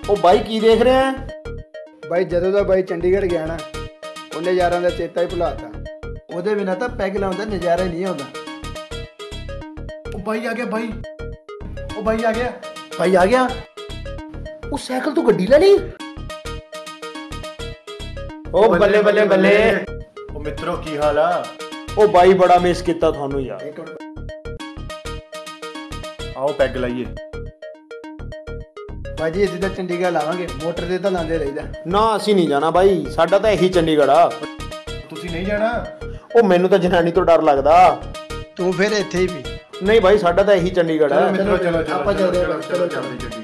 ਉਹ ਬਾਈ ਕੀ ਦੇਖ ਰਿਹਾ ਹੈ? ਬਾਈ ਜਦੋਂ ਦਾ ਬਾਈ ਚੰਡੀਗੜ੍ਹ ਗਿਆ ਨਾ ਉਹਨੇ ਯਾਰਾਂ ਦਾ ਚੇਤਾ ਹੀ ਭੁਲਾਤਾ। ਉਹਦੇ ਬਿਨਾਂ ਤਾਂ ਪੈਗ ਲਾਉਣ ਦਾ ਨਜ਼ਾਰਾ ਹੀ ਨਹੀਂ ਆਉਂਦਾ। ਉਹ ਬਾਈ ਆ ਗਿਆ ਬਾਈ, ਉਹ ਬਾਈ ਆ ਗਿਆ। ਬਾਈ ਆ ਗਿਆ। ਉਹ ਸਾਈਕਲ ਤੋਂ ਗੱਡੀ ਲੈ ਲਈ। ਉਹ ਬੱਲੇ ਬੱਲੇ ਬੱਲੇ। ਉਹ ਮਿੱਤਰੋ ਕੀ ਹਾਲ ਆ? ਉਹ ਬਾਈ ਬੜਾ ਮਿਸ ਕੀਤਾ ਤੁਹਾਨੂੰ ਯਾਰ। ਆਓ ਪੈਗ ਲਾਈਏ। ਬਾਜੀ ਇੱਥੇ ਤਾਂ ਚੰਡੀਗੜ੍ਹ ਲਾਵਾਂਗੇ, ਮੋਟਰ ਤੇ ਤਾਂ ਲਾਉਂਦੇ ਰਹੀਦਾ। ਨਾ ਅਸੀਂ ਨਹੀਂ ਜਾਣਾ ਬਾਈ, ਸਾਡਾ ਤਾਂ ਇਹੀ ਚੰਡੀਗੜ੍ਹ ਆ। ਤੁਸੀਂ ਨਹੀਂ ਜਾਣਾ? ਉਹ ਮੈਨੂੰ ਤਾਂ ਜਨਾਨੀ ਤੋਂ ਡਰ ਲੱਗਦਾ। ਤੂੰ ਫਿਰ ਇੱਥੇ ਹੀ ਵੀ। ਨਹੀਂ ਬਾਈ ਸਾਡਾ ਤਾਂ ਇਹੀ ਚੰਡੀਗੜ੍ਹ ਆ। ਮਿੱਤਰੋ ਚਲੋ ਆਪਾਂ ਚੱਲਦੇ ਹਾਂ। ਚਲੋ ਚੱਲਦੇ।